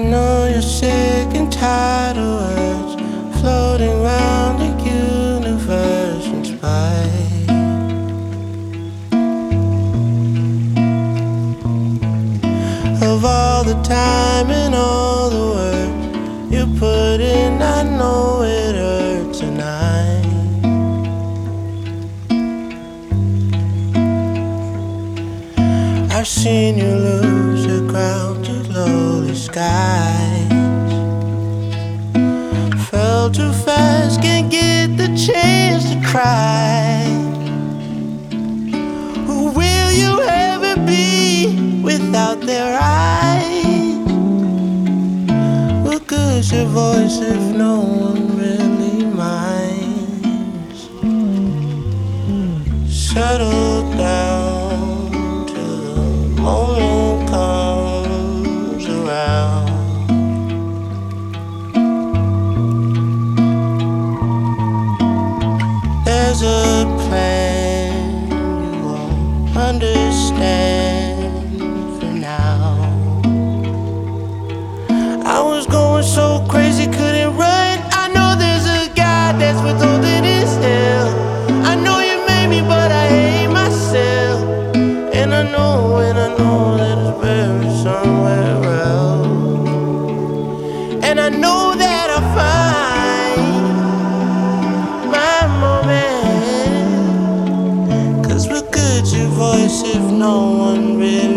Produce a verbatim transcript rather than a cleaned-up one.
know you're sick and tired of words floating round the universe in spite of all the time and all the work you put in. I know it hurts tonight. I've seen you lose the ground to lowly skies. Fell too fast, can't get the chance to cry. Who will you ever be without their eyes? What good's your voice if no one really minds? Settle down till the moment comes around. There's a plan you won't understand for now. I was going so crazy, couldn't run. I know there's a God that's withholding his hell. I know you made me, but I hate myself. And I know, and I know that it's buried somewhere else. And I know that I'll find my moment. 'Cause what good's your voice if no one really